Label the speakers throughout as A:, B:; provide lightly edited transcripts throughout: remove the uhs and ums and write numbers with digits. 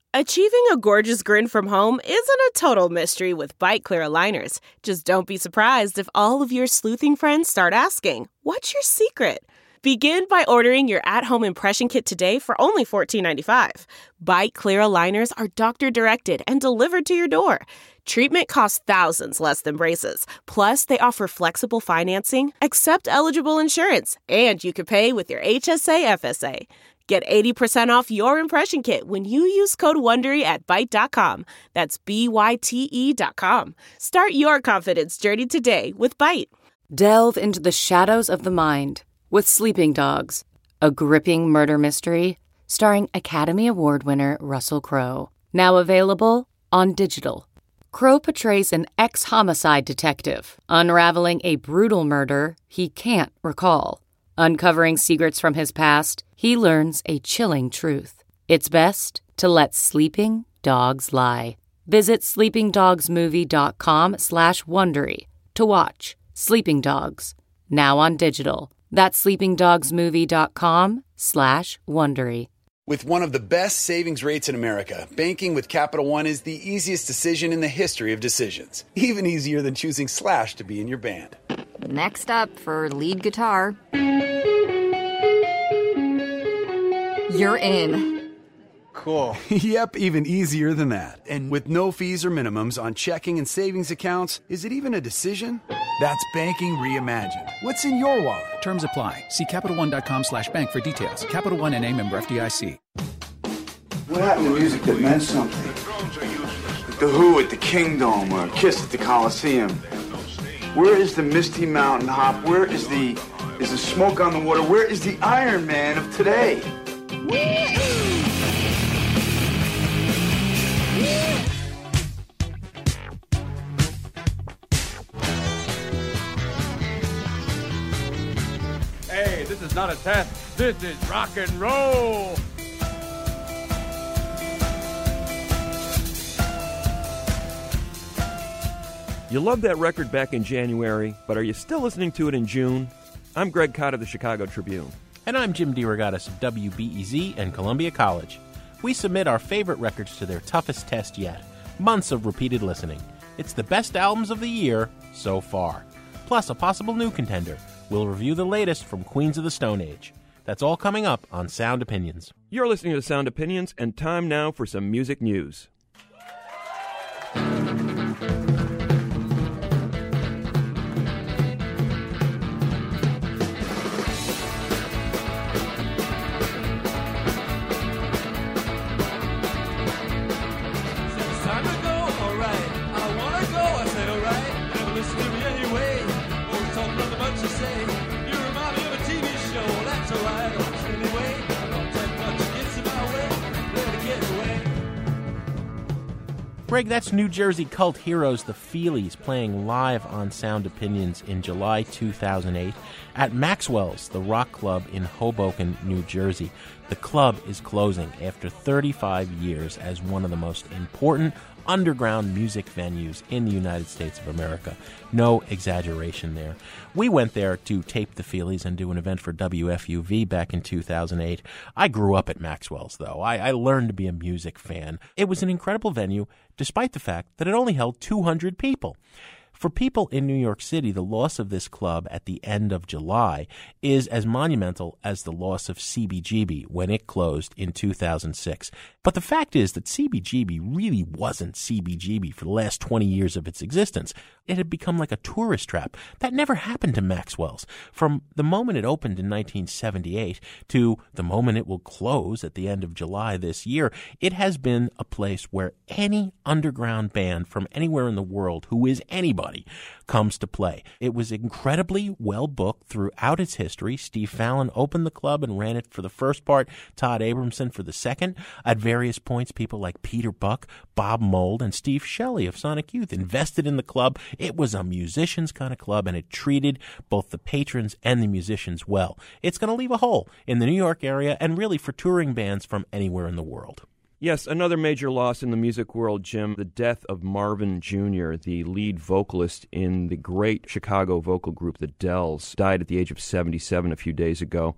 A: Achieving a gorgeous grin from home isn't a total mystery with Byte Clear aligners. Just don't be surprised if all of your sleuthing friends start asking, "What's your secret?" Begin by ordering your at-home impression kit today for only $14.95. Byte Clear aligners are doctor-directed and delivered to your door. Treatment costs thousands less than braces. Plus, they offer flexible financing, accept eligible insurance, and you can pay with your HSA FSA. Get 80% off your impression kit when you use code WONDERY at Byte.com. That's BYTE.com. Start your confidence journey today with Byte.
B: Delve into the shadows of the mind with Sleeping Dogs, a gripping murder mystery starring Academy Award winner Russell Crowe. Now available on digital. Crowe portrays an ex-homicide detective unraveling a brutal murder he can't recall. Uncovering secrets from his past, he learns a chilling truth. It's best to let sleeping dogs lie. Visit sleepingdogsmovie.com/Wondery to watch Sleeping Dogs, now on digital. That's sleepingdogsmovie.com/Wondery.
C: With one of the best savings rates in America, banking with Capital One is the easiest decision in the history of decisions. Even easier than choosing Slash to be in your band.
D: Next up for lead guitar. You're in.
C: Cool. Yep, even easier than that. And with no fees or minimums on checking and savings accounts, is it even a decision? That's banking reimagined. What's in your wallet?
E: Terms apply. See CapitalOne.com/bank for details. Capital One N.A. member FDIC.
F: What happened to music that meant something? Like the Who at the Kingdom or Kiss at the Coliseum. Where is the Misty Mountain Hop? Where is the Smoke on the Water? Where is the Iron Man of today?
G: Hey, this is not a test. This is rock and roll. You loved that record back in January, but are you still listening to it in June? I'm Greg Cott of the Chicago Tribune.
H: And I'm Jim DeRogatis of WBEZ and Columbia College. We submit our favorite records to their toughest test yet. Months of repeated listening. It's the best albums of the year so far. Plus a possible new contender. We'll review the latest from Queens of the Stone Age. That's all coming up on Sound Opinions.
G: You're listening to Sound Opinions, and time now for some music news.
H: Greg, that's New Jersey cult heroes the Feelies playing live on Sound Opinions in July 2008 at Maxwell's, the rock club in Hoboken, New Jersey. The club is closing after 35 years as one of the most important underground music venues in the United States of America. No exaggeration there. We went there to tape the Feelies and do an event for WFUV back in 2008. I grew up at Maxwell's, though. I learned to be a music fan. It was an incredible venue, despite the fact that it only held 200 people. For people in New York City, the loss of this club at the end of July is as monumental as the loss of CBGB when it closed in 2006. But the fact is that CBGB really wasn't CBGB for the last 20 years of its existence. It had become like a tourist trap. That never happened to Maxwell's. From the moment it opened in 1978 to the moment it will close at the end of July this year, it has been a place where any underground band from anywhere in the world who is anybody comes to play. It was incredibly well booked throughout its history. Steve Fallon opened the club and ran it for the first part, Todd Abramson for the second. At various points, people like Peter Buck, Bob Mould, and Steve Shelley of Sonic Youth invested in the club. It was a musicians kind of club, and it treated both the patrons and the musicians well. It's going to leave a hole in the New York area and really for touring bands from anywhere in the world.
G: Yes, another major loss in the music world, Jim, the death of Marvin Jr., the lead vocalist in the great Chicago vocal group, the Dells, died at the age of 77 a few days ago.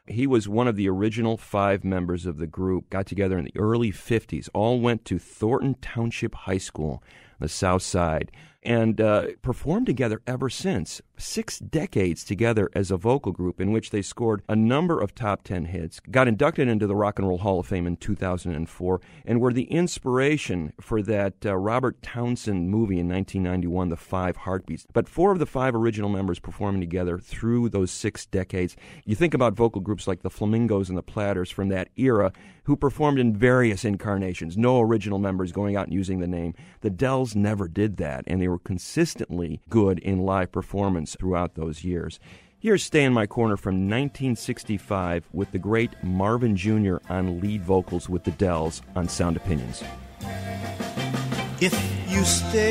G: He was one of the original 5 members of the group, got together in the early 50s, all went to Thornton Township High School, the South Side, and performed together ever since. 6 decades together as a vocal group in which they scored a number of top 10 hits, got inducted into the Rock and Roll Hall of Fame in 2004, and were the inspiration for that Robert Townsend movie in 1991, The 5 Heartbeats. But 4 of the 5 original members performing together through those 6 decades. You think about vocal groups like the Flamingos and the Platters from that era, who performed in various incarnations, no original members going out and using the name. The Dells never did that, and they were consistently good in live performance throughout those years. Here's Stay in My Corner from 1965 with the great Marvin Jr. on lead vocals with the Dells on Sound Opinions.
I: If you stay,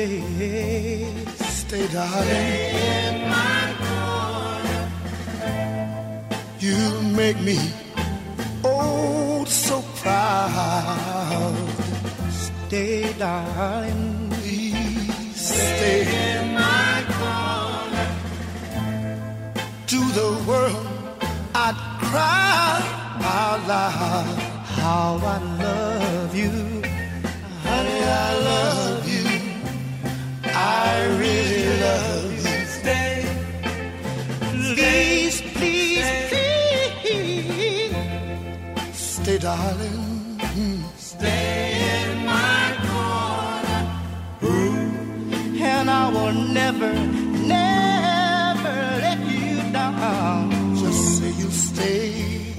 I: darling, stay in my corner. You make me oh so proud. Stay, darling, please stay in my corner. To the world I'd cry out loud how I love you, honey, I love you, I really love you. Stay, please, please, please, stay, darling, stay in my corner. Ooh. And I will never, never let you down. Just say you stay,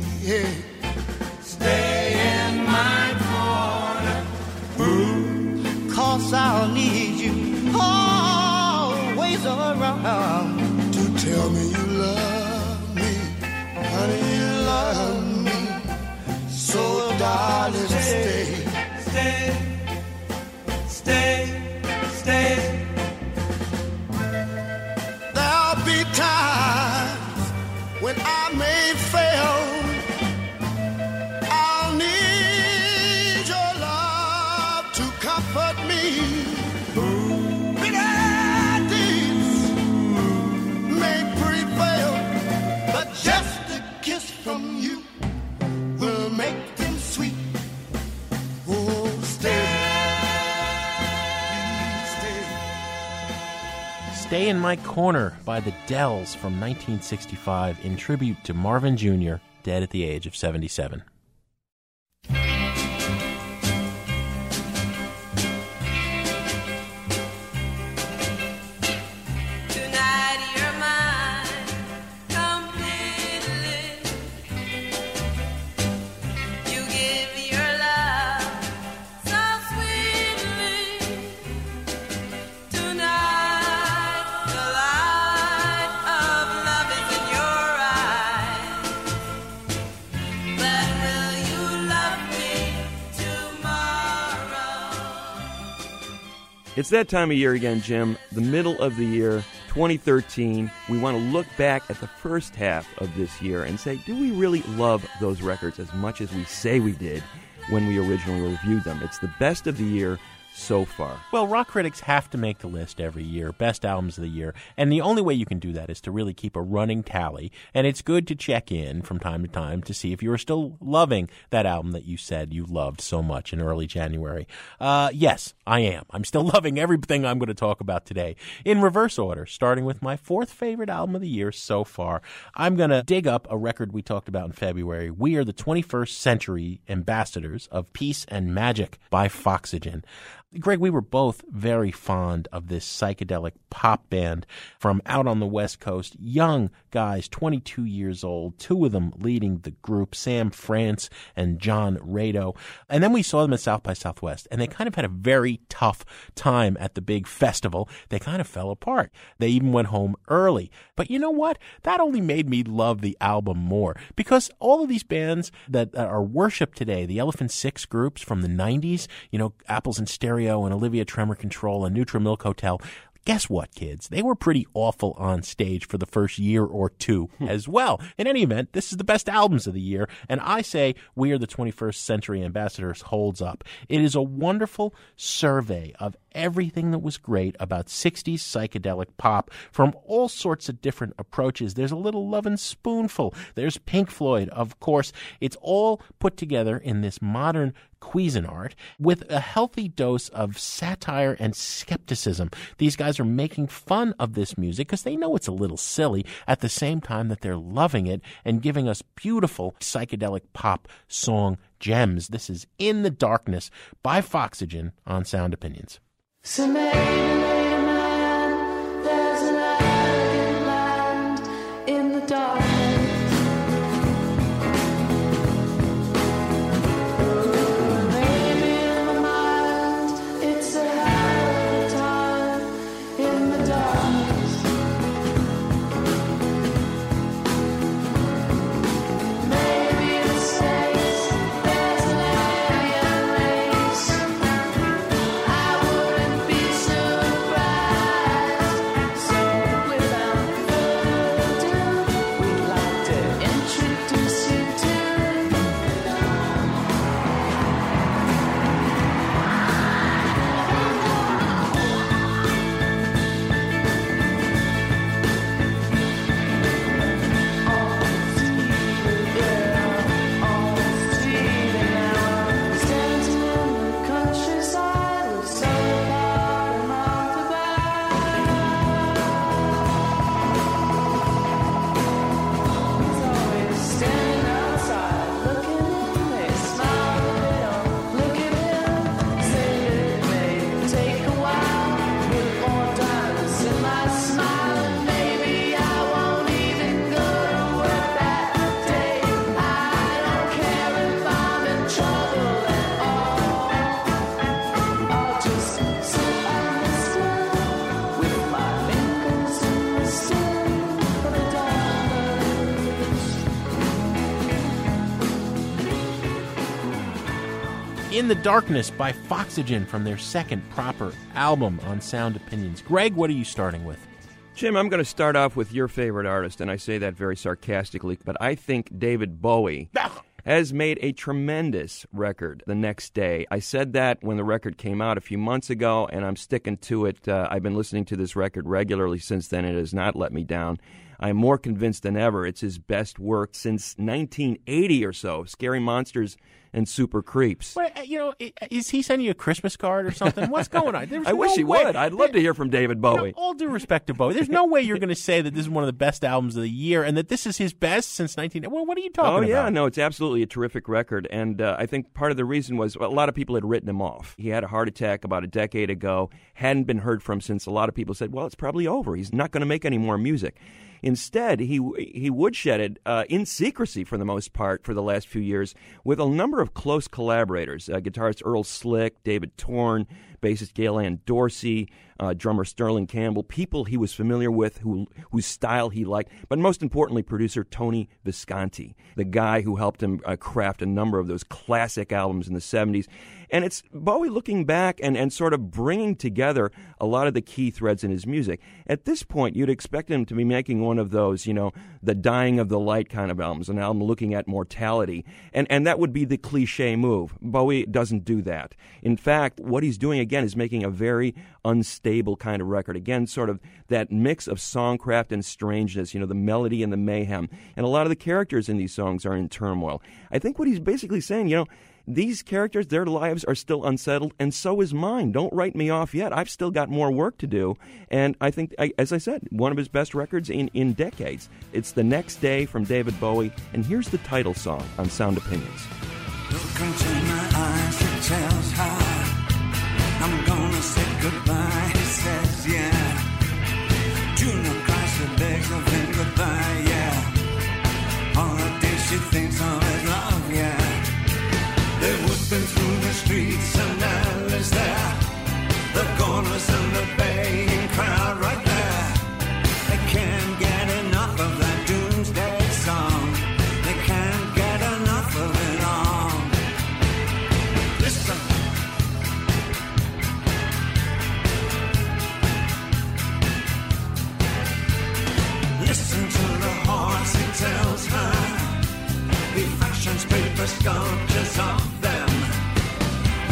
I: stay in my corner. Ooh. 'Cause I'll need you always around to tell me you love me, honey, you love me. So darling, stay, stay, stay, stay. There'll be times when I may fail. I'll need your love to comfort me. Bitter deeds may prevail, but just a kiss from you will make them sweet. Oh, stay, please stay.
H: Stay in My Corner by the Dells from 1965 in tribute to Marvin Jr., dead at the age of 77.
G: It's that time of year again, Jim, the middle of the year, 2013. We want to look back at the first half of this year and say, do we really love those records as much as we say we did when we originally reviewed them? It's the best of the year so far.
H: Well, rock critics have to make the list every year, best albums of the year, and the only way you can do that is to really keep a running tally, and it's good to check in from time to time to see if you're still loving that album that you said you loved so much in early January. Yes, I am. I'm still loving everything I'm going to talk about today. In reverse order, starting with my 4th favorite album of the year so far, I'm going to dig up a record we talked about in February. We are the 21st century ambassadors of Peace and Magic by Foxygen. Greg, we were both very fond of this psychedelic pop band from out on the West Coast. Young guys, 22 years old, 2 of them leading the group, Sam France and John Rado. And then we saw them at South by Southwest, and they kind of had a very tough time at the big festival. They kind of fell apart. They even went home early. But you know what? That only made me love the album more, because all of these bands that are worshipped today, the Elephant Six groups from the 90s, you know, Apples in Stereo and Olivia Tremor Control and Neutral Milk Hotel, Guess what, kids? They were pretty awful on stage for the first year or two as well. In any event, this is the best albums of the year, and I say We Are the 21st Century Ambassadors holds up. It is a wonderful survey of everything that was great about 60s psychedelic pop from all sorts of different approaches. There's a little Lovin' Spoonful. There's Pink Floyd, of course. It's all put together in this modern Cuisinart with a healthy dose of satire and skepticism. These guys are making fun of this music because they know it's a little silly at the same time that they're loving it and giving us beautiful psychedelic pop song gems. This is In the Darkness by Foxygen on Sound Opinions.
J: So maybe, man, there's an elegant land in the darkness. Maybe in my mind, it's a hell of a time in the darkness. Maybe in the States, there's an alien race. I wouldn't be surprised. So without further ado, we'd like to introduce you to
H: In the Darkness by Foxygen from their second proper album on Sound Opinions. Greg, what are you starting with?
G: Jim, I'm going to start off with your favorite artist, and I say that very sarcastically, but I think David Bowie has made a tremendous record the next day. I said that when the record came out a few months ago, and I'm sticking to it. I've been listening to this record regularly since then. It has not let me down. I'm more convinced than ever it's his best work since 1980 or so. Scary Monsters and Super Creeps.
H: Well, is he sending you a Christmas card or something? What's going on?
G: I wish he would. I'd love to hear from David Bowie.
H: All due respect to Bowie, there's no way you're going to say that this is one of the best albums of the year and that this is his best since 1980. Well, what are you talking about?
G: Oh, yeah, no, it's absolutely a terrific record. And I think part of the reason was a lot of people had written him off. He had a heart attack about a decade ago, hadn't been heard from since. A lot of people said, well, it's probably over. He's not going to make any more music. Instead, he woodshedded in secrecy for the most part for the last few years with a number of close collaborators, guitarist Earl Slick, David Torn, bassist Gail Ann Dorsey, drummer Sterling Campbell, people he was familiar with, whose style he liked, but most importantly, producer Tony Visconti, the guy who helped him craft a number of those classic albums in the 70s. And it's Bowie looking back and sort of bringing together a lot of the key threads in his music. At this point, you'd expect him to be making one of those, the Dying of the Light kind of albums, an album looking at mortality. And that would be the cliche move. Bowie doesn't do that. In fact, what he's doing, again, is making a very unstable kind of record. Again, sort of that mix of songcraft and strangeness, the melody and the mayhem. And a lot of the characters in these songs are in turmoil. I think what he's basically saying, these characters, their lives are still unsettled, and so is mine. Don't write me off yet. I've still got more work to do. And I think, as I said, one of his best records in decades. It's The Next Day from David Bowie, and here's the title song on Sound Opinions.
I: Look into my eyes, it tells how I'm gonna say goodbye. He says, yeah. Junior Chrysler begs of him goodbye, yeah. All the days she thinks of his love, yeah. They're whipping through the streets and Alice there. The corners and the baying crowd right there. They can't get enough of that doomsday song. They can't get enough of it all. Listen.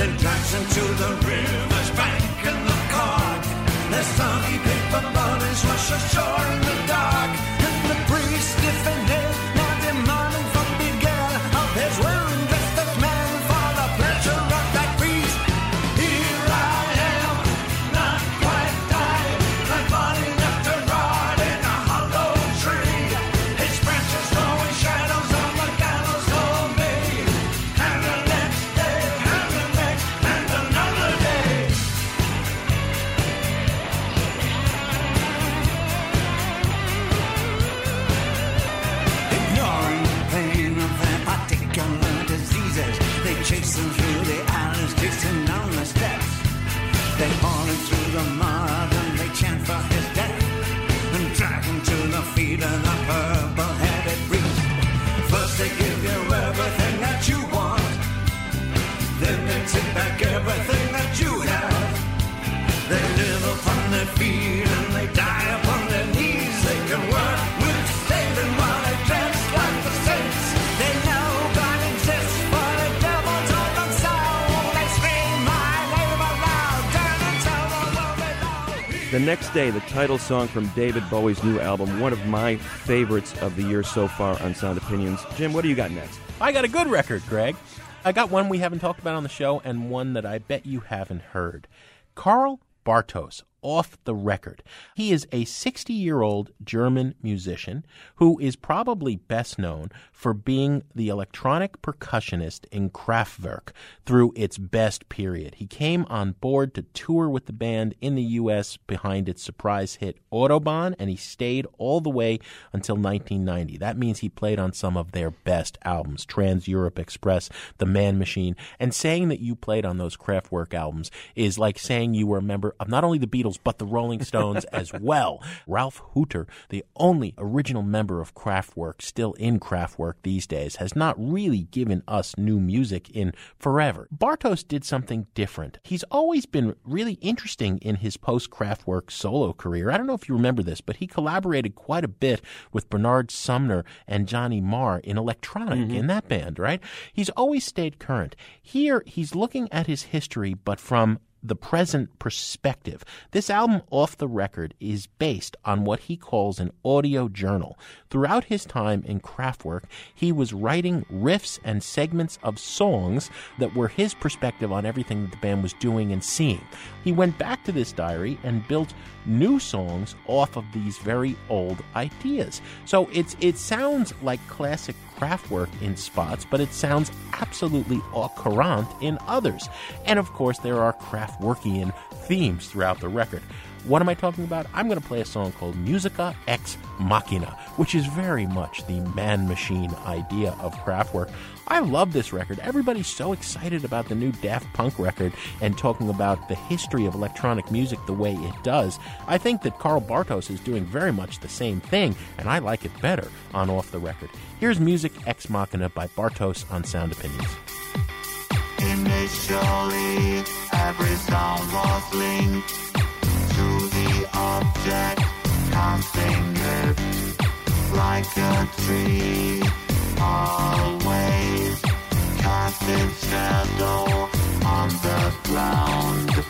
I: then drags him to the river's bank in the cork. The soggy paper bodies wash ashore in the dark, and the priest, if in hell, now demanding from Miguel of his wearing dressed as man for the pleasure of that feast. Here I am, not quite died, my body left to rot in a hollow tree. Its branches throwing shadows on the gallows for me. And the next day, and the next, and another day. Ignoring the pain of their particular diseases, they chase him through the alleys, chasing down the steps. They haul him through the mud and they chant for his death, and drag him to the feet of the purple-headed priest. First they give you everything that you want, then they take back everything that you have. They live upon their feet and they die upon their knees. They can work with Satan while they dress like the saints. They know God exists, but the devil told them so. They scream my name aloud, turn and tell the world below.
G: The Next Day, the title song from David Bowie's new album, one of my favorites of the year so far on Sound Opinions. Jim, what do you got next?
H: I got a good record, Greg. I got one we haven't talked about on the show and one that I bet you haven't heard. Karl Bartos, Off the Record. He is a 60-year-old German musician who is probably best known for being the electronic percussionist in Kraftwerk through its best period. He came on board to tour with the band in the U.S. behind its surprise hit Autobahn, and he stayed all the way until 1990. That means he played on some of their best albums, Trans-Europe Express, The Man Machine, and saying that you played on those Kraftwerk albums is like saying you were a member of not only the Beatles, but the Rolling Stones as well. Ralph Hooter, the only original member of Kraftwerk still in Kraftwerk these days, has not really given us new music in forever. Bartos did something different. He's always been really interesting in his post-Kraftwerk solo career. I don't know if you remember this, but he collaborated quite a bit with Bernard Sumner and Johnny Marr in electronic in that band, right? He's always stayed current. Here, he's looking at his history, but from the present perspective. This album, Off the Record, is based on what he calls an audio journal. Throughout his time in Kraftwerk, he was writing riffs and segments of songs that were his perspective on everything that the band was doing and seeing. He went back to this diary and built new songs off of these very old ideas. So it sounds like classic Kraftwerk in spots, but it sounds absolutely au courant in others. And of course, there are Kraftwerkian themes throughout the record. What am I talking about? I'm going to play a song called Musica Ex Machina, which is very much the man machine idea of Kraftwerk. I love this record. Everybody's so excited about the new Daft Punk record and talking about the history of electronic music the way it does. I think that Karl Bartos is doing very much the same thing, and I like it better on Off the Record. Here's Music Ex Machina by Bartos on Sound Opinions.
K: Initially, every sound was linked to the object, casting it like a tree, always cast its shadow on the ground.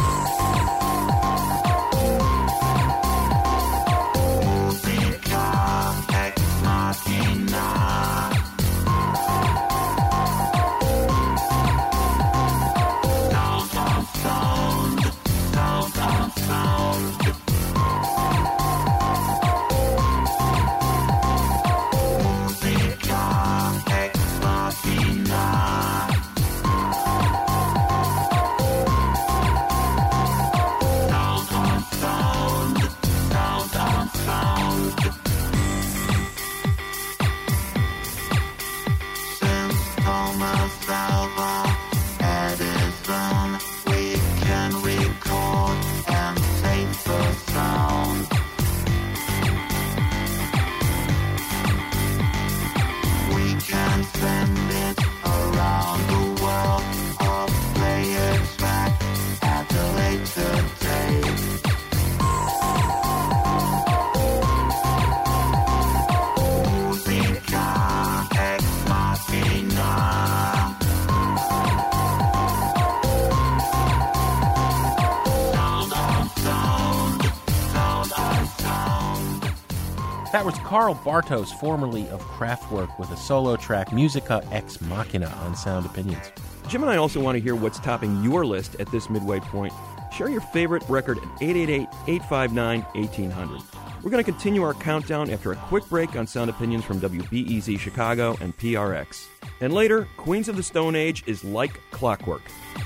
K: Musica ex machina. Musica ex machina.
H: That was Karl Bartos, formerly of Kraftwerk, with a solo track, Musica Ex Machina, on Sound Opinions.
G: Jim and I also want to hear what's topping your list at this midway point. Share your favorite record at 888-859-1800. We're going to continue our countdown after a quick break on Sound Opinions from WBEZ Chicago and PRX. And later, Queens of the Stone Age is Like Clockwork.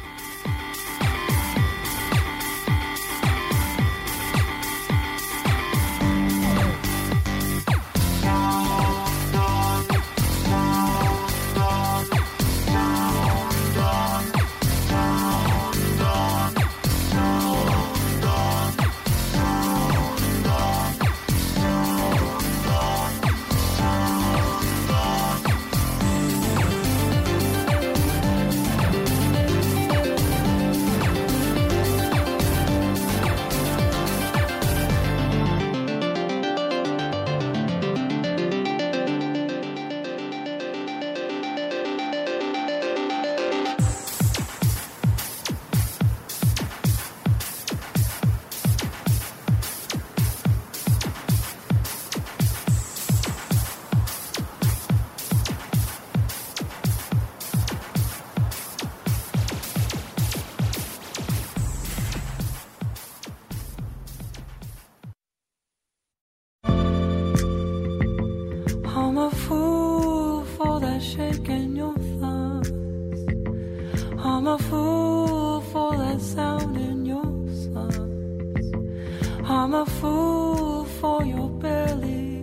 J: I'm a fool for that shake in your thighs. I'm a fool for that sound in your sighs. I'm a fool for your belly.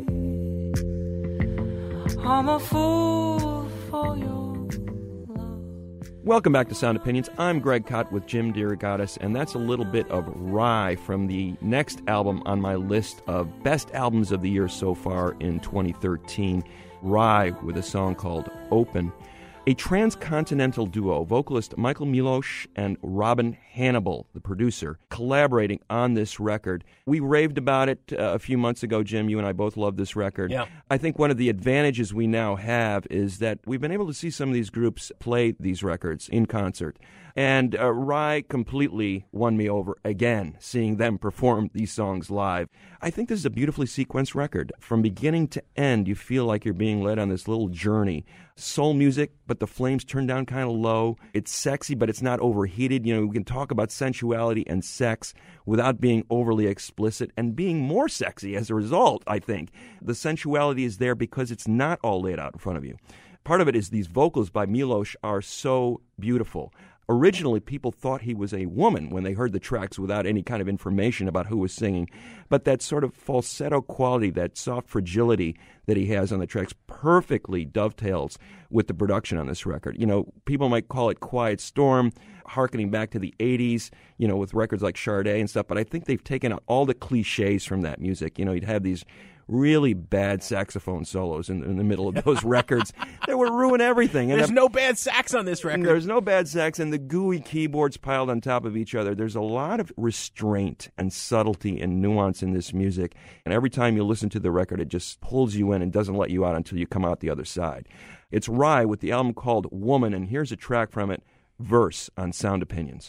J: I'm a fool for your
G: Welcome back to Sound Opinions. I'm Greg Kot with Jim DeRogatis, and that's a little bit of Rye from the next album on my list of best albums of the year so far in 2013. Rye with a song called Open. A transcontinental duo, vocalist Michael Milosh and Robin Hannibal, the producer, collaborating on this record. We raved about it a few months ago, Jim. You and I both love this record.
H: Yeah.
G: I think one of the advantages we now have is that we've been able to see some of these groups play these records in concert. And Rye completely won me over again, seeing them perform these songs live. I think this is a beautifully sequenced record. From beginning to end, you feel like you're being led on this little journey. Soul music, but the flames turn down kind of low. It's sexy, but it's not overheated. You know, we can talk about sensuality and sex without being overly explicit and being more sexy as a result, I think. The sensuality is there because it's not all laid out in front of you. Part of it is these vocals by Milosh are so beautiful. Originally, people thought he was a woman when they heard the tracks without any kind of information about who was singing. But that sort of falsetto quality, that soft fragility that he has on the tracks perfectly dovetails with the production on this record. You know, people might call it Quiet Storm, hearkening back to the 80s, you know, with records like Sade and stuff. But I think they've taken out all the cliches from that music. You know, you'd have these really bad saxophone solos in the middle of those records that would ruin everything. And
H: There's no bad sax on this record.
G: There's no bad sax, and the gooey keyboards piled on top of each other. There's a lot of restraint and subtlety and nuance in this music. And every time you listen to the record, it just pulls you in and doesn't let you out until you come out the other side. It's Rye with the album called Woman, and here's a track from it, Verse, on Sound Opinions.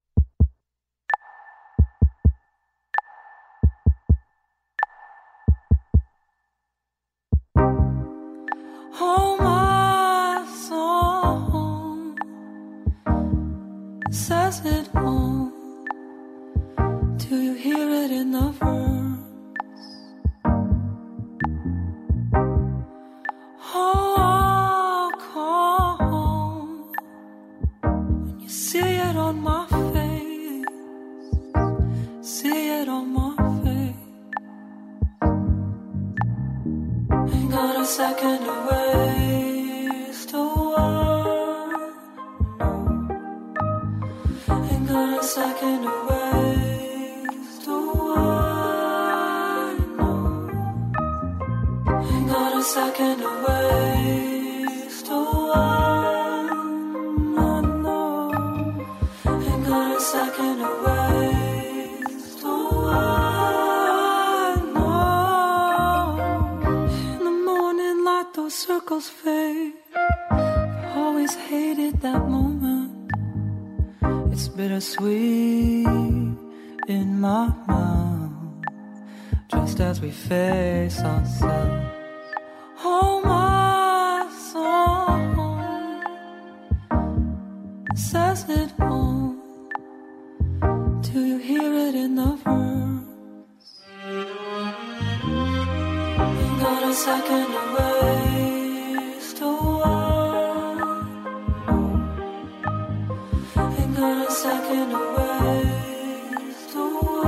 J: Oh, my song says it all. Do you hear it in the verse? Oh, I'll call when you see it on my face. See it on my face. Ain't got a second to waste a word, no. Ain't got a second to waste a word, no. Ain't got a second to waste a word, no, no. Ain't got a second to waste a word, no. In the morning light, those circles fade. I've always hated that moment. It's bittersweet in my mouth. just as we face ourselves. Oh, my song says it all. Do you hear it in the verse? Ain't got a second to waste a while. Ain't got a second to waste a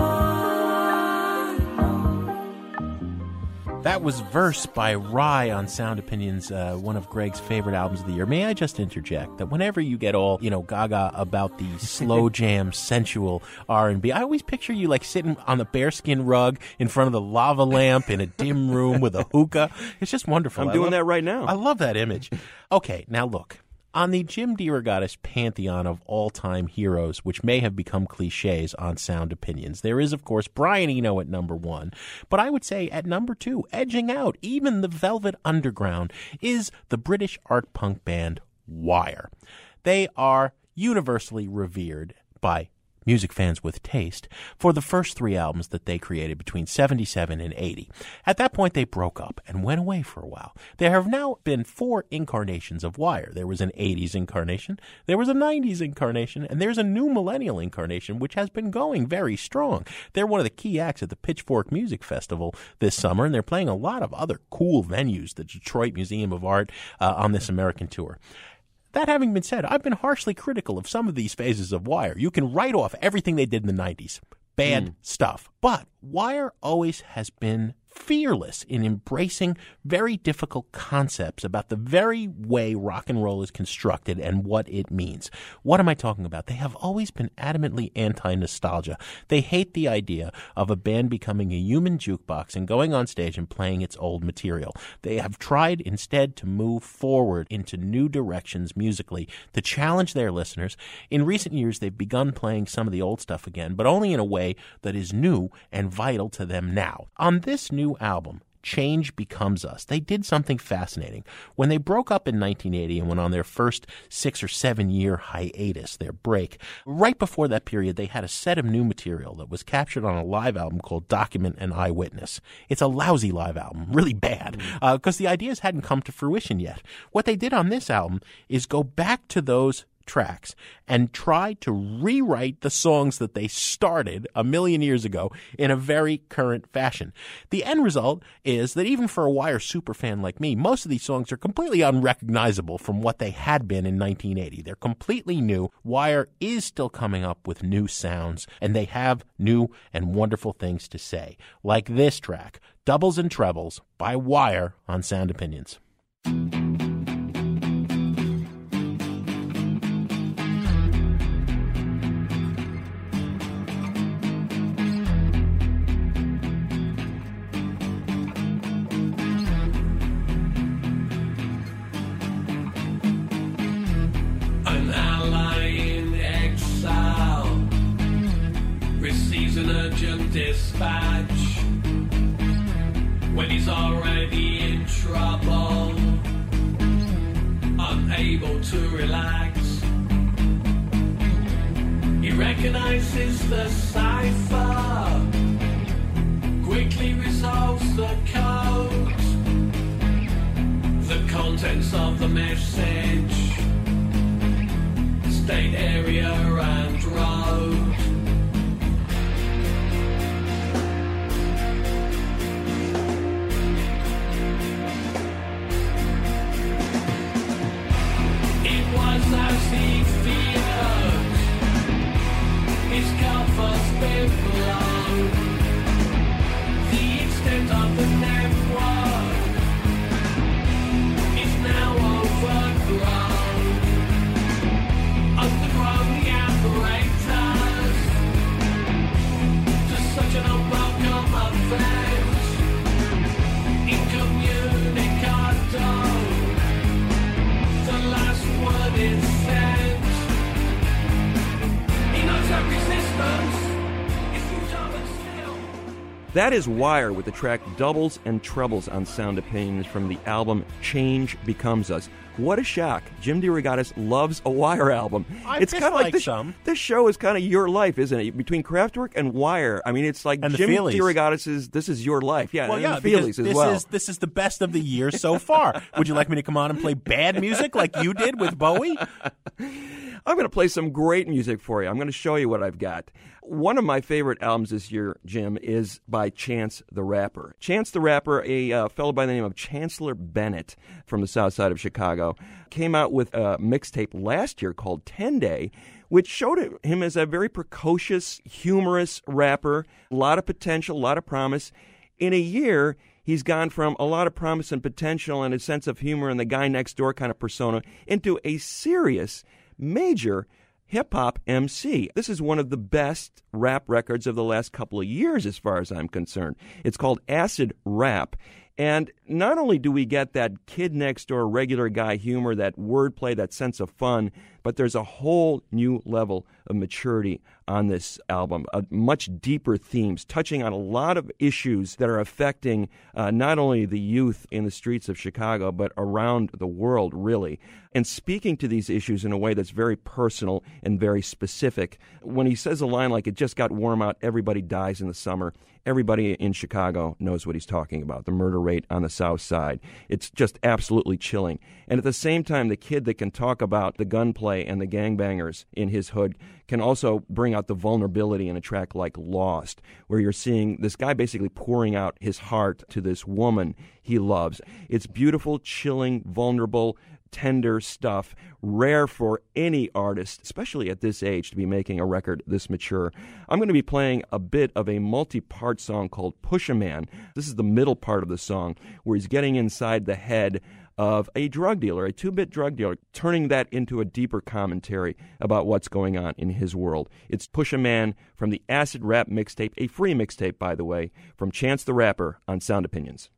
J: while.
H: That was Verse by Rye on Sound Opinions, one of Greg's favorite albums of the year. May I just interject that whenever you get all, gaga about the slow jam, sensual R&B, I always picture you like sitting on the bearskin rug in front of the lava lamp in a dim room with a hookah. It's just wonderful.
G: I'm doing that right now.
H: I love that image. Okay, now look. On the Jim DeRogatis pantheon of all-time heroes, which may have become cliches on Sound Opinions, there is, of course, Brian Eno at number 1. But I would say at number 2, edging out even the Velvet Underground, is the British art punk band Wire. They are universally revered by music fans with taste for the first 3 albums that they created between 77 and 80. At that point, they broke up and went away for a while. There have now been 4 incarnations of Wire. There was an 80s incarnation, there was a 90s incarnation, and there's a new millennial incarnation, which has been going very strong. They're one of the key acts at the Pitchfork Music Festival this summer, and they're playing a lot of other cool venues, the Detroit Museum of Art, on this American tour. That having been said, I've been harshly critical of some of these phases of Wire. You can write off everything they did in the 90s. Bad stuff. But Wire always has been fearless in embracing very difficult concepts about the very way rock and roll is constructed and what it means. What am I talking about? They have always been adamantly anti-nostalgia. They hate the idea of a band becoming a human jukebox and going on stage and playing its old material. They have tried instead to move forward into new directions musically to challenge their listeners. In recent years, they've begun playing some of the old stuff again, but only in a way that is new and vital to them now. On this new album, Change Becomes Us, they did something fascinating. When they broke up in 1980 and went on their first 6 or 7 year hiatus, their break, right before that period, they had a set of new material that was captured on a live album called Document and Eyewitness. It's a lousy live album, really bad, because the ideas hadn't come to fruition yet. What they did on this album is go back to those tracks and try to rewrite the songs that they started a million years ago in a very current fashion. The end result is that even for a Wire superfan like me, most of these songs are completely unrecognizable from what they had been in 1980. They're completely new. Wire is still coming up with new sounds, and they have new and wonderful things to say, like this track, Doubles and Trebles by Wire on Sound Opinions.
L: Dispatch when he's already in trouble, unable to relax. He recognizes the cipher, quickly resolves the code, the contents of the message, state, area and road. As he feared, his cover's been blown. The extent of the network is now overgrown. Underground the apparatus to such an unwelcome event. Incommunicado. The last word is sent. He knows that resistance is futile but still.
G: That is Wire with the track Doubles and Trebles on Sound Opinions from the album Change Becomes Us. What a shock. Jim DeRogatis loves a Wire album.
H: It's kind of
G: like this show is kind of your life, isn't it? Between Kraftwerk and Wire. I mean, it's like
H: and
G: Jim DeRogatis' This Is Your Life. Yeah,
H: well,
G: and the Feelies as well.
H: This is the best of the year so far. Would you like me to come on and play bad music like you did with Bowie?
G: I'm going to play some great music for you. I'm going to show you what I've got. One of my favorite albums this year, Jim, is by Chance the Rapper. Chance the Rapper, a fellow by the name of Chancellor Bennett from the south side of Chicago, came out with a mixtape last year called 10 Day, which showed him as a very precocious, humorous rapper, a lot of potential, a lot of promise. In a year, he's gone from a lot of promise and potential and a sense of humor and the guy next door kind of persona into a serious, major hip-hop MC. This is one of the best rap records of the last couple of years as far as I'm concerned. It's called Acid Rap. And not only do we get that kid next door regular guy humor, that wordplay, that sense of fun, but there's a whole new level of maturity on this album, much deeper themes, touching on a lot of issues that are affecting not only the youth in the streets of Chicago, but around the world, really, and speaking to these issues in a way that's very personal and very specific. When he says a line like, "It just got warm out, everybody dies in the summer," everybody in Chicago knows what he's talking about, the murder rate on the South Side. It's just absolutely chilling. And at the same time, the kid that can talk about the gunplay and the gangbangers in his hood can also bring out the vulnerability in a track like Lost, where you're seeing this guy basically pouring out his heart to this woman he loves. It's beautiful, chilling, vulnerable, tender stuff, rare for any artist, especially at this age, to be making a record this mature. I'm going to be playing a bit of a multi-part song called Push a Man. This is the middle part of the song, where he's getting inside the head of a drug dealer, a two-bit drug dealer, turning that into a deeper commentary about what's going on in his world. It's Push a Man from the Acid Rap mixtape, a free mixtape, by the way, from Chance the Rapper on Sound Opinions.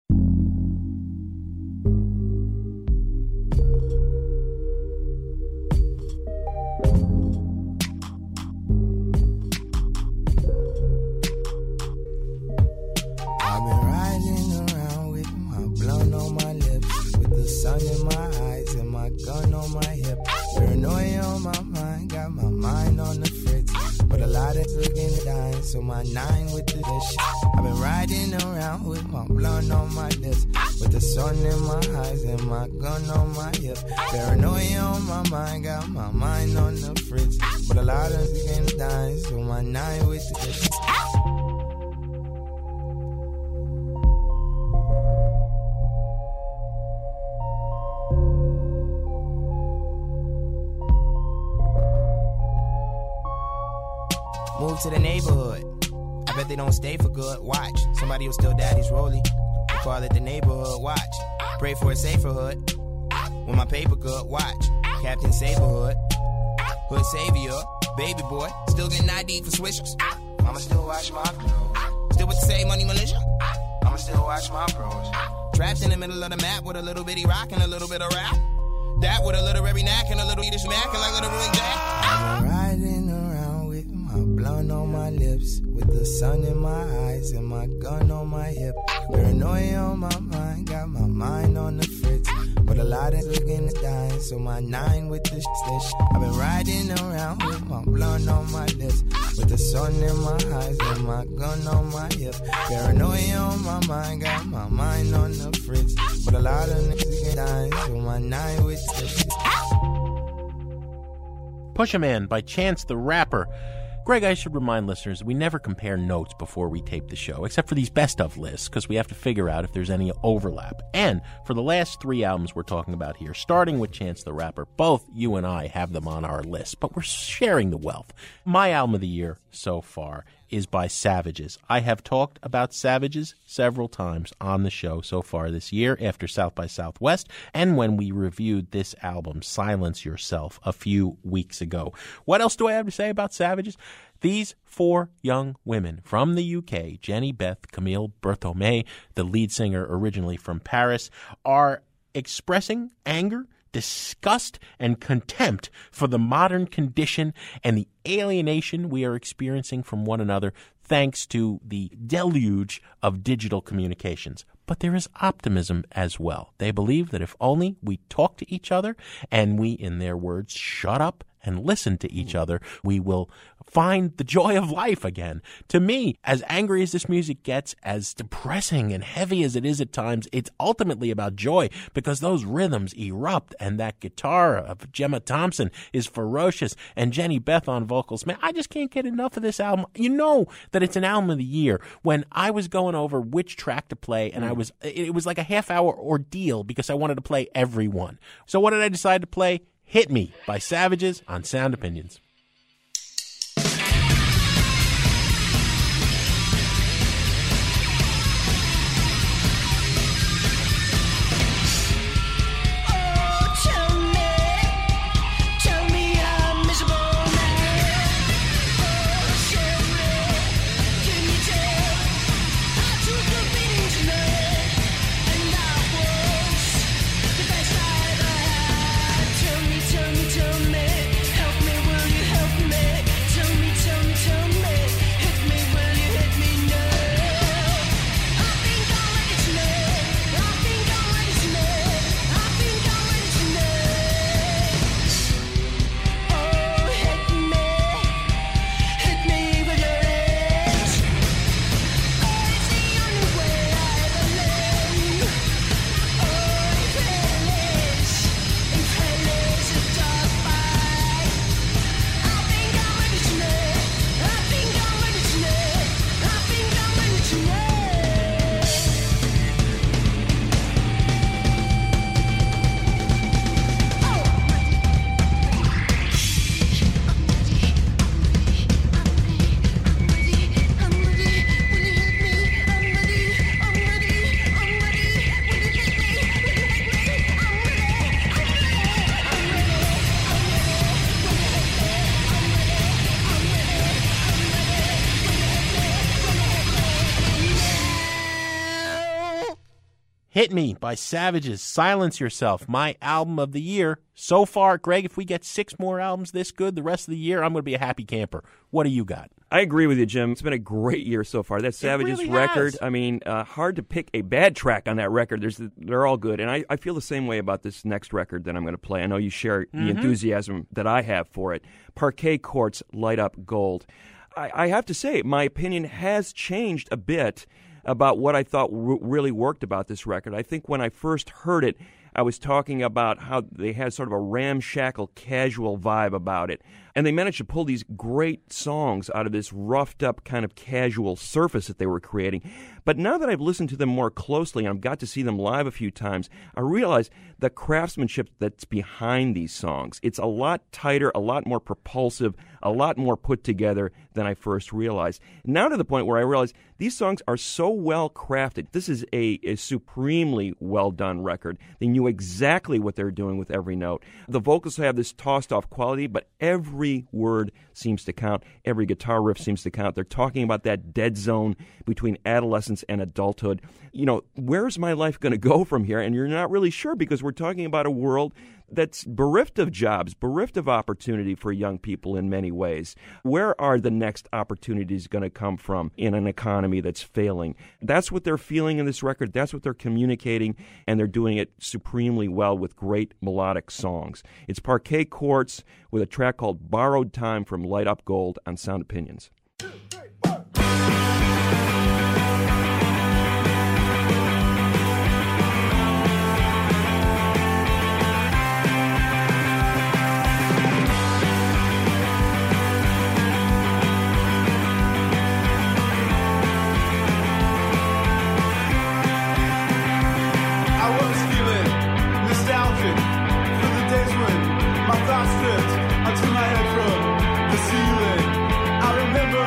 M: Sun in my eyes and my gun on my hip. Paranoia on my mind, got my mind on the fritz. But a lot of looking to die, so my 9 with the shit. I've been riding around with my blunt on my lips, with the sun in my eyes and my gun on my hip. Paranoia on my mind, got my mind on the fritz. But a lot of looking to die, so my 9 with the shit. Move to the neighborhood. I bet they don't stay for good. Watch, somebody will steal daddy's rollie. We call it the neighborhood. Watch, pray for a safer hood. When my paper good, watch, Captain Saberhood. Hood savior, baby boy, still getting ID for swishers. I'ma still watch my bros. Still with the same money militia. I'ma still watch my bros. Trapped in the middle of the map with a little bitty rock and a little bit of rap. That with a literary knack and a little Yiddish mac and like literary jack. I'm riding around with my blunt on my lips, with the sun in my eyes and my gun on my hip. Paranoia on my mind, got my mind on the fritz. But a lot of looking to die, so my 9 with the stitch. I've been riding around with my blunt on my lips, with the sun in my eyes and my gun on my hip. Paranoia on my mind, got my mind on the fritz. But a lot of niggas dying, so my 9 with the stitch.
H: Push a Man by Chance the Rapper. Greg, I should remind listeners, we never compare notes before we tape the show, except for these best-of lists, because we have to figure out if there's any overlap. And for the last 3 albums we're talking about here, starting with Chance the Rapper, both you and I have them on our list, but we're sharing the wealth. My album of the year so far is by Savages. I have talked about Savages several times on the show so far this year after South by Southwest and when we reviewed this album, Silence Yourself, a few weeks ago. What else do I have to say about Savages? These 4 young women from the UK, Jenny Beth, Camille Berthomé, the lead singer originally from Paris, are expressing anger, disgust and contempt for the modern condition and the alienation we are experiencing from one another thanks to the deluge of digital communications. But there is optimism as well. They believe that if only we talk to each other and we, in their words, shut up and listen to each other, we will find the joy of life again. To me, as angry as this music gets, as depressing and heavy as it is at times, it's ultimately about joy because those rhythms erupt and that guitar of Gemma Thompson is ferocious and Jenny Beth on vocals. Man, I just can't get enough of this album. You know that it's an album of the year. When I was going over which track to play, and it was like a half-hour ordeal because I wanted to play every one. So what did I decide to play? Hit Me by Savages on Sound Opinions. Hit Me by Savages, Silence Yourself, my album of the year. So far, Greg, if we get 6 more albums this good the rest of the year, I'm going to be a happy camper. What do you got?
G: I agree with you, Jim. It's been a great year so far. That Savages
H: really
G: record,
H: has.
G: I mean, hard to pick a bad track on that record. They're all good. And I feel the same way about this next record that I'm going to play. I know you share the enthusiasm that I have for it. Parquet Courts, Light Up Gold. I have to say, my opinion has changed a bit about what I thought really worked about this record. I think when I first heard it, I was talking about how they had sort of a ramshackle, casual vibe about it. And they managed to pull these great songs out of this roughed-up kind of casual surface that they were creating. But now that I've listened to them more closely and I've got to see them live a few times, I realize the craftsmanship that's behind these songs. It's a lot tighter, a lot more propulsive, a lot more put together than I first realized. Now to the point where I realize these songs are so well crafted. This is a supremely well-done record. They knew exactly what they're doing with every note. The vocals have this tossed-off quality, but every word seems to count. Every guitar riff seems to count. They're talking about that dead zone between adolescence and adulthood. You know, where's my life going to go from here? And you're not really sure because we're talking about a world that's bereft of jobs, bereft of opportunity for young people in many ways. Where are the next opportunities going to come from in an economy that's failing? That's what they're feeling in this record. That's what they're communicating, and they're doing it supremely well with great melodic songs. It's Parquet Courts with a track called Borrowed Time from Light Up Gold on Sound Opinions.
N: Until my head from the ceiling, I remember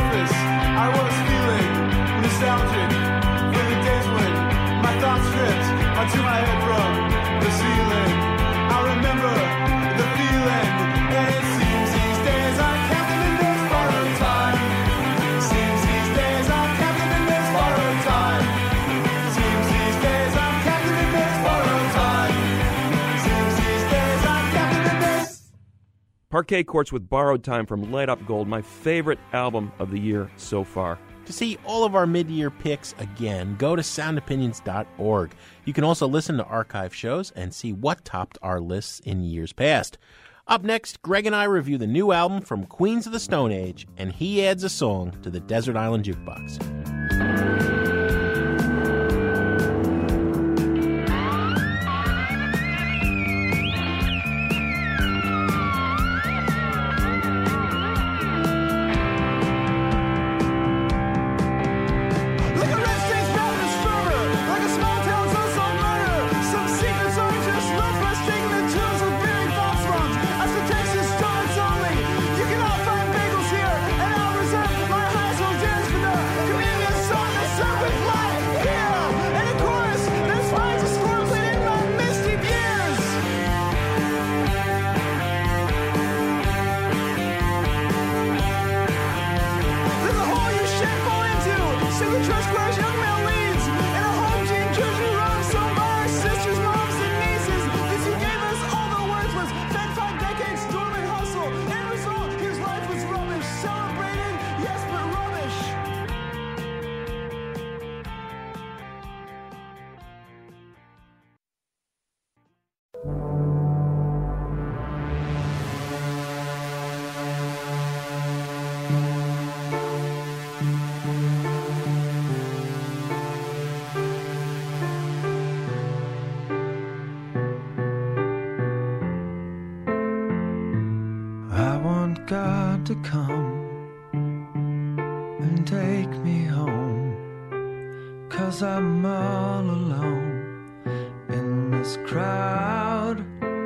N: surface, I was feeling nostalgic for the days when my thoughts drift onto my head from the ceiling. I remember the feeling, and it seems these days I'm captain in this borrowed time. Seems these days I'm captain in this borrowed time. Seems these days I'm captain in this borrowed time. Seems these days I'm captain in this.
G: Parquet Courts with Borrowed Time from Light Up Gold, my favorite album of the year so far.
H: To see all of our mid-year picks again, go to soundopinions.org. You can also listen to archive shows and see what topped our lists in years past. Up next, Greg and I review the new album from Queens of the Stone Age, and he adds a song to the Desert Island Jukebox.
J: God to come and take me home, 'cause I'm all alone in this crowd.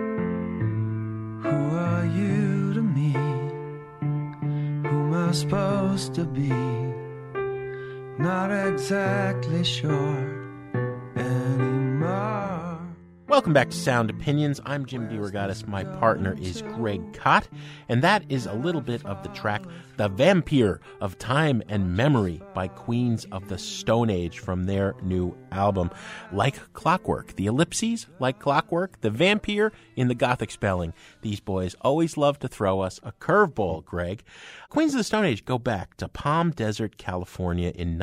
J: Who are you to me? Who am I supposed to be? Not exactly sure anymore.
H: Welcome back to Sound Opinions. I'm Jim DeRogatis. My partner is Greg Kot, and that is a little bit of the track The Vampire of Time and Memory by Queens of the Stone Age from their new album. Like clockwork, the ellipses, like clockwork, the vampire in the Gothic spelling. These boys always love to throw us a curveball, Greg. Queens of the Stone Age go back to Palm Desert, California in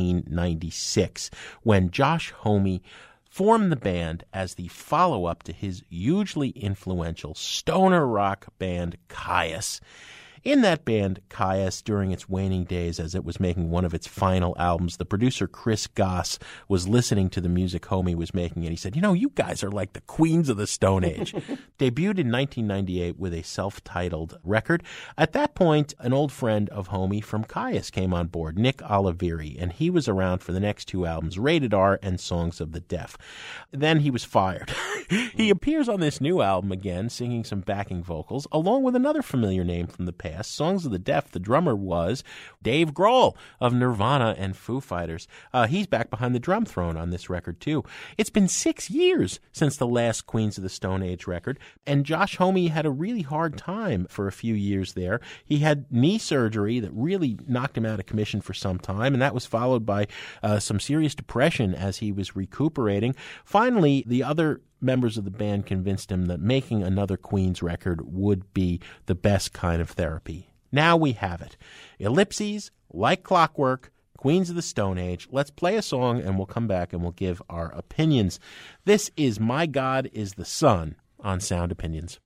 H: 1996 when Josh Homme formed the band as the follow-up to his hugely influential stoner rock band Kyuss. In that band, Kyuss, during its waning days as it was making one of its final albums, the producer Chris Goss was listening to the music Homme was making, and he said, you guys are like the Queens of the Stone Age. Debuted in 1998 with a self-titled record. At that point, an old friend of Homme from Kyuss came on board, Nick Oliveri, and he was around for the next two albums, Rated R and Songs of the Deaf. Then he was fired. He appears on this new album again, singing some backing vocals, along with another familiar name from the past, Songs of the Deaf. The drummer was Dave Grohl of Nirvana and Foo Fighters. He's back behind the drum throne on this record, too. It's been 6 years since the last Queens of the Stone Age record, and Josh Homme had a really hard time for a few years there. He had knee surgery that really knocked him out of commission for some time, and that was followed by some serious depression as he was recuperating. Finally, the other members of the band convinced him that making another Queens record would be the best kind of therapy. Now we have it. Ellipses, Like Clockwork, Queens of the Stone Age. Let's play a song and we'll come back and we'll give our opinions. This is My God is the Sun on Sound Opinions.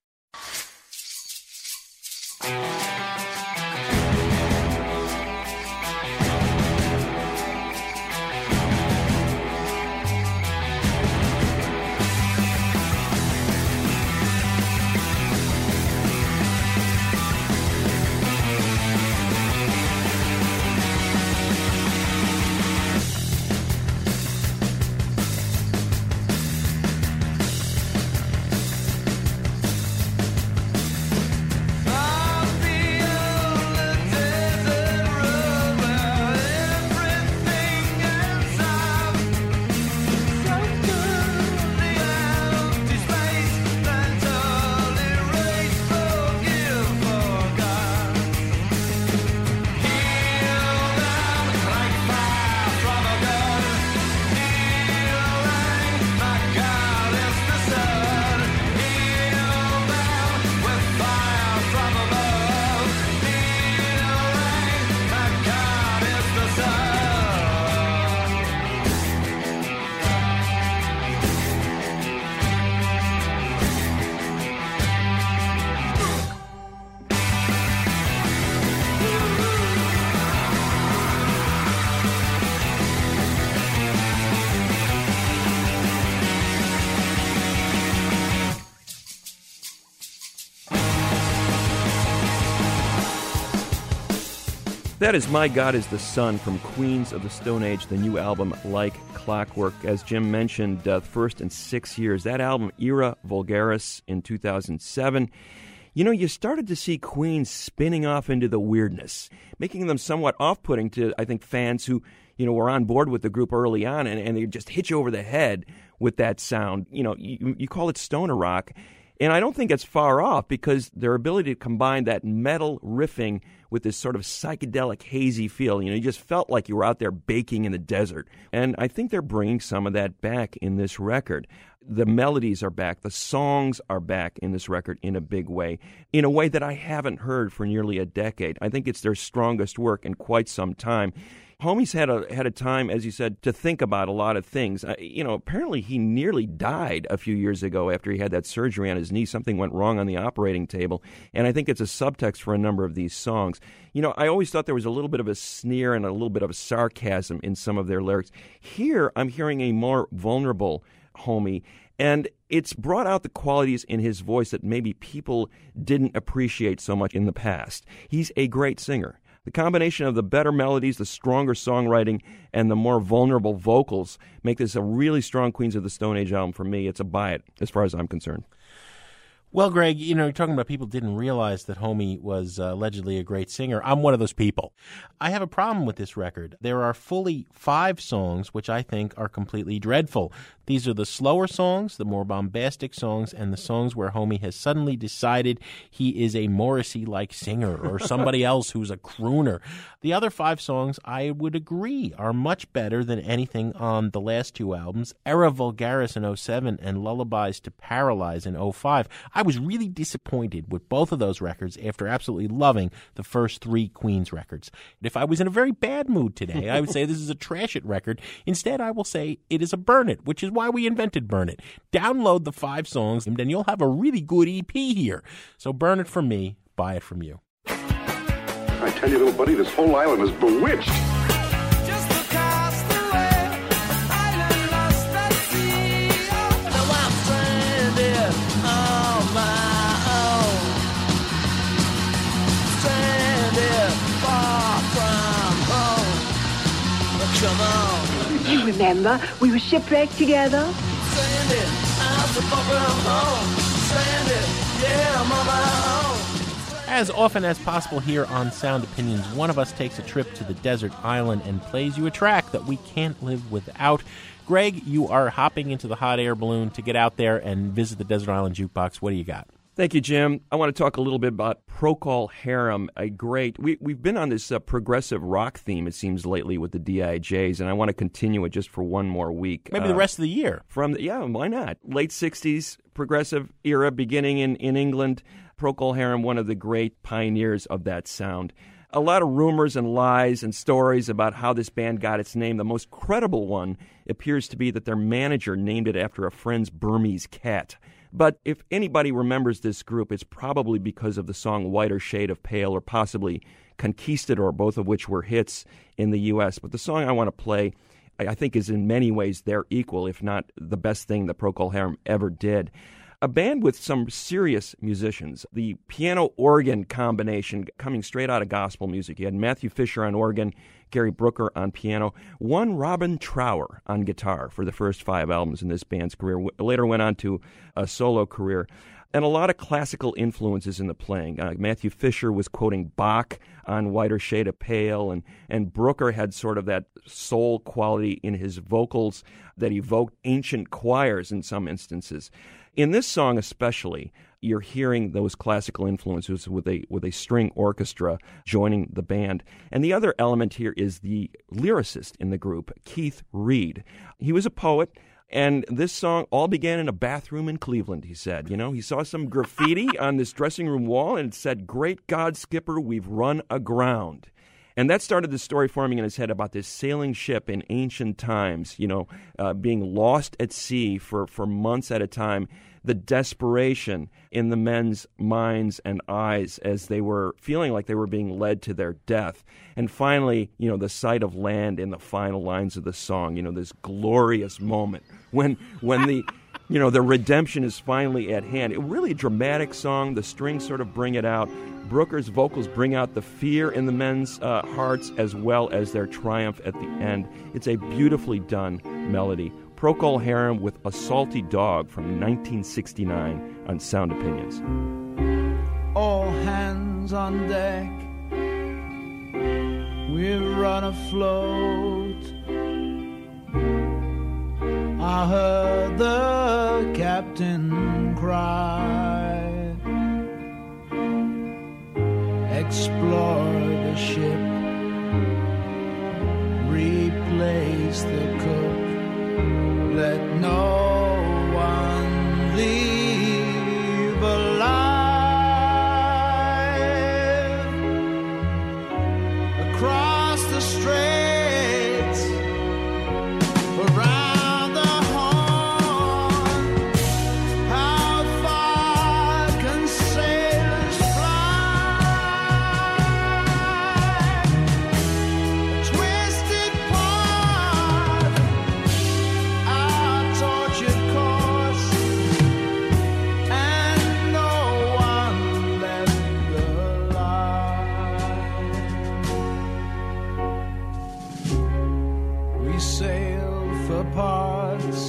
G: That is My God is the Sun from Queens of the Stone Age, the new album Like Clockwork. As Jim mentioned, first in 6 years. That album, Era Vulgaris, in 2007. You know, you started to see Queen spinning off into the weirdness, making them somewhat off-putting to, I think, fans who, you know, were on board with the group early on, and they just hit you over the head with that sound. You know, you call it stoner rock, and I don't think it's far off because their ability to combine that metal riffing with this sort of psychedelic, hazy feel. You know, you just felt like you were out there baking in the desert. And I think they're bringing some of that back in this record. The melodies are back. The songs are back in this record in a big way, in a way that I haven't heard for nearly a decade. I think it's their strongest work in quite some time. Homie's had a time, as you said, to think about a lot of things. You know, apparently he nearly died a few years ago after he had that surgery on his knee. Something went wrong on the operating table, and I think it's a subtext for a number of these songs. You know, I always thought there was a little bit of a sneer and a little bit of a sarcasm in some of their lyrics. Here, I'm hearing a more vulnerable Homie, and it's brought out the qualities in his voice that maybe people didn't appreciate so much in the past. He's a great singer. The combination of the better melodies, the stronger songwriting, and the more vulnerable vocals make this a really strong Queens of the Stone Age album for me. It's a buy it, as far as I'm concerned.
H: Well, Greg, you know, you're talking about people didn't realize that Homie was allegedly a great singer. I'm one of those people. I have a problem with this record. There are fully 5 songs which I think are completely dreadful. These are the slower songs, the more bombastic songs, and the songs where Homie has suddenly decided he is a Morrissey-like singer or somebody else who's a crooner. The other 5 songs, I would agree, are much better than anything on the last 2 albums, Era Vulgaris in 07 and Lullabies to Paralyze in 05. I was really disappointed with both of those records after absolutely loving the first 3 Queens records. If I was in a very bad mood today, I would say this is a trash it record. Instead, I will say it is a burn it, which is why we invented Burn It. Download the 5 songs, and then you'll have a really good EP here. So burn it from me, buy it from you.
O: I tell you, little buddy, this whole island is bewitched.
P: Come on. You remember, we were shipwrecked together.
H: As often as possible here on Sound Opinions, one of us takes a trip to the desert island and plays you a track that we can't live without. Greg, you are hopping into the hot air balloon to get out there and visit the Desert Island Jukebox. What do you got?
G: Thank you, Jim. I want to talk a little bit about Procol Harum, a great... We've been on this progressive rock theme, it seems, lately with the D.I.J.s, and I want to continue it just for one more week.
H: Maybe the rest of the year.
G: Yeah, why not? Late 60s, progressive era beginning in England. Procol Harum, one of the great pioneers of that sound. A lot of rumors and lies and stories about how this band got its name. The most credible one appears to be that their manager named it after a friend's Burmese cat. But if anybody remembers this group, it's probably because of the song Whiter Shade of Pale or possibly Conquistador, both of which were hits in the U.S. But the song I want to play, I think, is in many ways their equal, if not the best thing that Procol Harum ever did. A band with some serious musicians. The piano-organ combination coming straight out of gospel music. You had Matthew Fisher on organ, Gary Brooker on piano, one Robin Trower on guitar for the first 5 albums in this band's career. Later went on to a solo career. And a lot of classical influences in the playing. Matthew Fisher was quoting Bach on Whiter Shade of Pale, and Brooker had sort of that soul quality in his vocals that evoked ancient choirs in some instances. In this song especially, you're hearing those classical influences with a string orchestra joining the band. And the other element here is the lyricist in the group, Keith Reed. He was a poet. And this song all began in a bathroom in Cleveland, he said. You know, he saw some graffiti on this dressing room wall, and it said, "Great God, Skipper, we've run aground." And that started the story forming in his head about this sailing ship in ancient times, you know, being lost at sea for months at a time. The desperation in the men's minds and eyes as they were feeling like they were being led to their death. And finally, you know, the sight of land in the final lines of the song, you know, this glorious moment when the You know, the redemption is finally at hand. A really dramatic song. The strings sort of bring it out. Brooker's vocals bring out the fear in the men's hearts as well as their triumph at the end. It's a beautifully done melody. Procol Harum with A Salty Dog from 1969 on Sound Opinions.
N: All hands on deck, we've run afloat. I heard the captain cry, explore the ship, replace the cook, let no one leave alive. Across the straits, around the horn, how far can sailors fly? Twisted part, our tortured course, and no one left alive. We sail for parts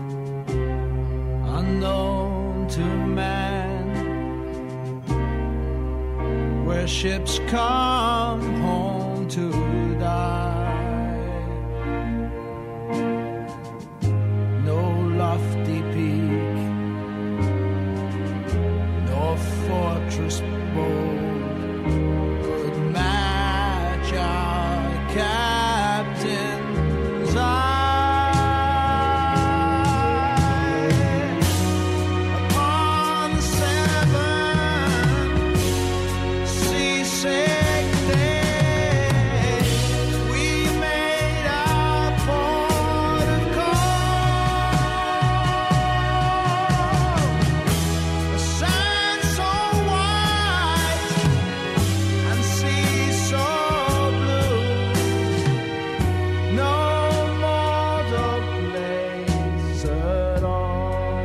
N: unknown to man, where ships come home to die. No lofty peak, nor fortress bold could match our captain's eye. Upon the seven seasick days, we made our port of call. The sand so white and sea so blue, no mortal place at all.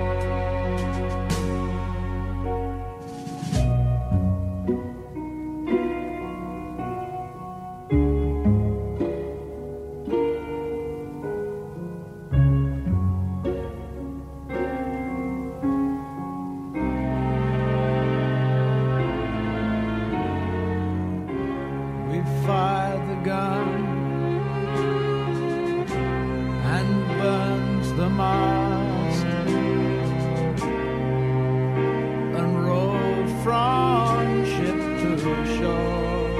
N: We fired the gun and burned the mast and rowed from ship to shore.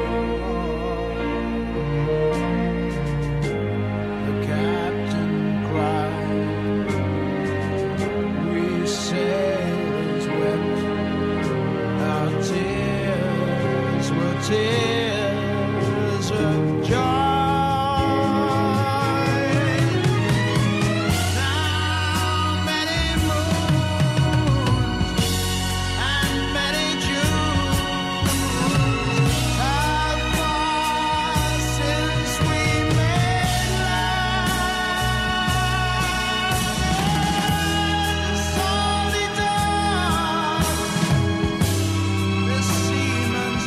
N: The captain cried, we sailors wept, our tears were tears of joy. Now many moons and many Junes have passed since we made love. Salty dog, this seaman's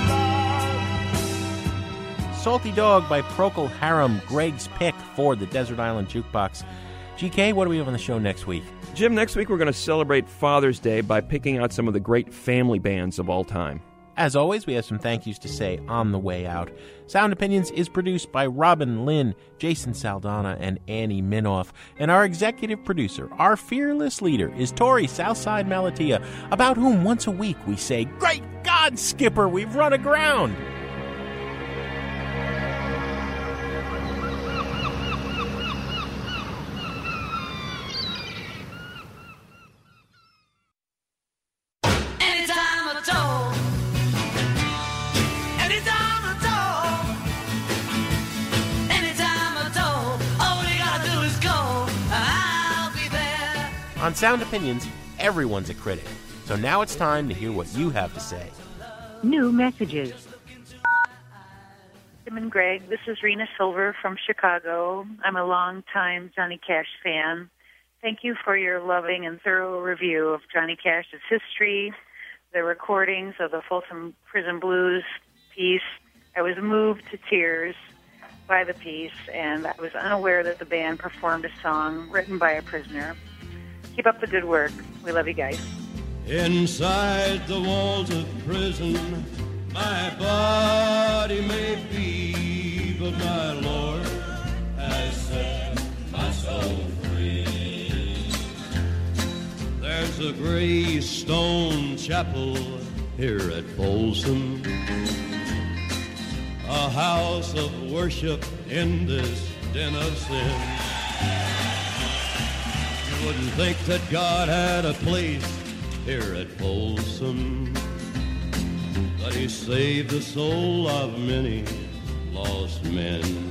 N: love.
H: Salty Dog by Procol Harum, Greg's pick for the Desert Island Jukebox. GK, what do we have on the show next week?
G: Jim, next week we're going to celebrate Father's Day by picking out some of the great family bands of all time.
H: As always, we have some thank yous to say on the way out. Sound Opinions is produced by Robin Lynn, Jason Saldana, and Annie Minoff. And our executive producer, our fearless leader, is Tori Southside Malatia, about whom once a week we say, "Great God, Skipper, we've run aground!"
L: Anytime at all. Anytime at all. Anytime at all. All you gotta do is go. I'll be there.
H: On Sound Opinions, everyone's a critic. So now it's time to hear what you have to say.
Q: New messages.
R: Tim and Greg, this is Rena Silver from Chicago. I'm a longtime Johnny Cash fan. Thank you for your loving and thorough review of Johnny Cash's history, the recordings of the Folsom Prison Blues piece. I was moved to tears by the piece, and I was unaware that the band performed a song written by a prisoner. Keep up the good work. We love you guys.
S: Inside the walls of prison, my body may be, but my Lord has set my soul free. There's a gray stone chapel here at Folsom, a house of worship in this den of sin. You wouldn't think that God had a place here at Folsom, but he saved the soul of many lost men.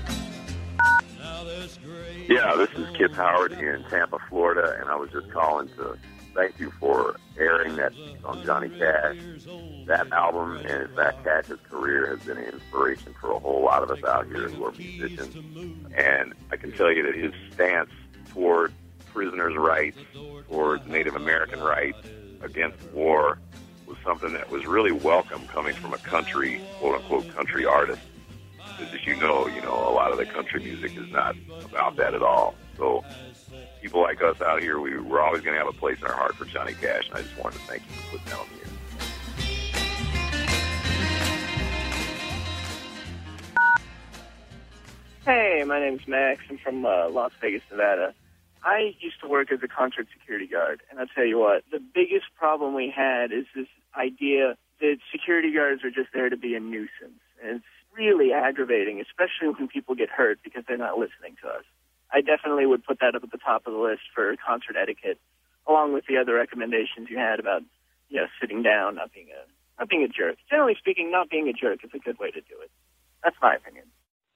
T: Yeah, this is Kip Howard in Tampa, Florida, and I was just calling to thank you for airing that on Johnny Cash. That album, and in fact, Cash's career has been an inspiration for a whole lot of us out here who are musicians. And I can tell you that his stance toward prisoners' rights, toward Native American rights, against war, was something that was really welcome coming from a country, quote-unquote, country artist. Because as you know, a lot of the country music is not about that at all. So people like us out here, we're always going to have a place in our heart for Johnny Cash, and I just wanted to thank you for putting that on the air.
U: Hey, my name's Max. I'm from Las Vegas, Nevada. I used to work as a concert security guard, and I'll tell you what, the biggest problem we had is this idea that security guards are just there to be a nuisance. And it's really aggravating, especially when people get hurt because they're not listening to us. I definitely would put that up at the top of the list for concert etiquette, along with the other recommendations you had about, sitting down, not being a jerk. Generally speaking, not being a jerk is a good way to do it. That's my opinion.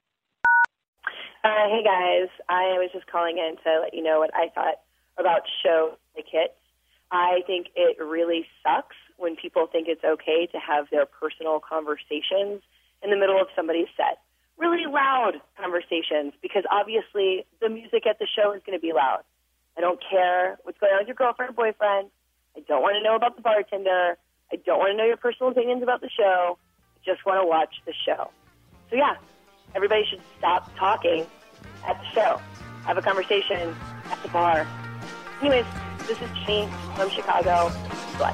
V: Hey guys, I was just calling in to let you know what I thought about show etiquette. I think it really sucks when people think it's okay to have their personal conversations in the middle of somebody's set. Really loud conversations, because obviously the music at the show is going to be loud. I don't care what's going on with your girlfriend or boyfriend. I don't want to know about the bartender. I don't want to know your personal opinions about the show. I just want to watch the show. So yeah, everybody should stop talking at the show. Have a conversation at the bar. Anyways, this is Jenny from Chicago. Bless.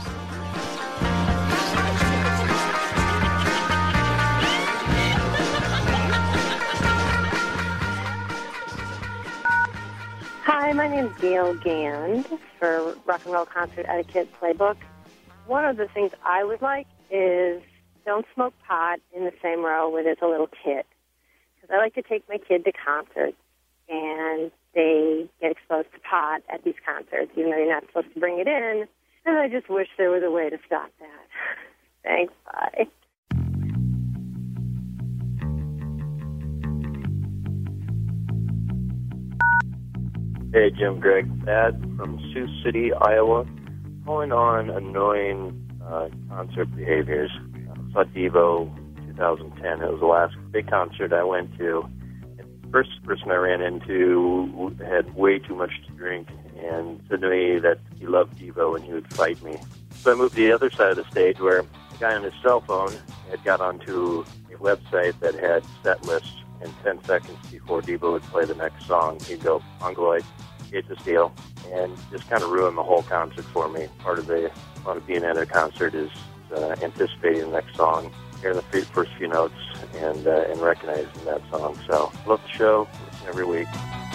W: Hi, my name is Gail Gand for Rock and Roll Concert Etiquette Playbook. One of the things I would like is don't smoke pot in the same row where there's a little kid. Because I like to take my kid to concerts, and they get exposed to pot at these concerts, even though you're not supposed to bring it in. And I just wish there was a way to stop that. Thanks, bye.
X: Hey, Jim Greg, Thad from Sioux City, Iowa. Calling on annoying concert behaviors. I saw Devo 2010. It was the last big concert I went to. And the first person I ran into had way too much to drink and said to me that he loved Devo and he would fight me. So I moved to the other side of the stage where the guy on his cell phone had got onto a website that had set lists, and 10 seconds before Devo would play the next song, he'd go, Mongoloid, get this deal, and just kind of ruined the whole concert for me. Part of being at a concert is anticipating the next song, hearing the first few notes, and recognizing that song. So, love the show, listen every week.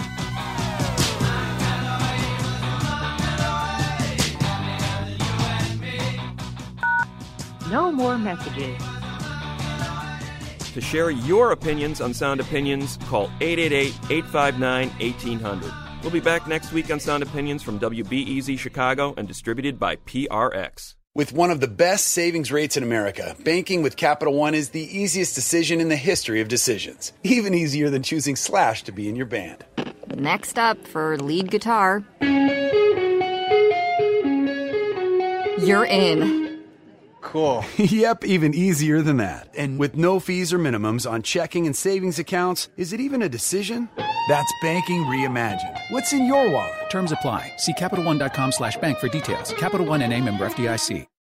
Q: No more messages.
G: To share your opinions on Sound Opinions, call 888-859-1800. We'll be back next week on Sound Opinions from WBEZ Chicago and distributed by PRX.
C: With one of the best savings rates in America, banking with Capital One is the easiest decision in the history of decisions. Even easier than choosing Slash to be in your band.
D: Next up for lead guitar. You're in.
C: Cool. Yep, even easier than that. And with no fees or minimums on checking and savings accounts, is it even a decision? That's banking reimagined. What's in your wallet?
A: Terms apply. See CapitalOne.com/bank for details. Capital One NA, member FDIC.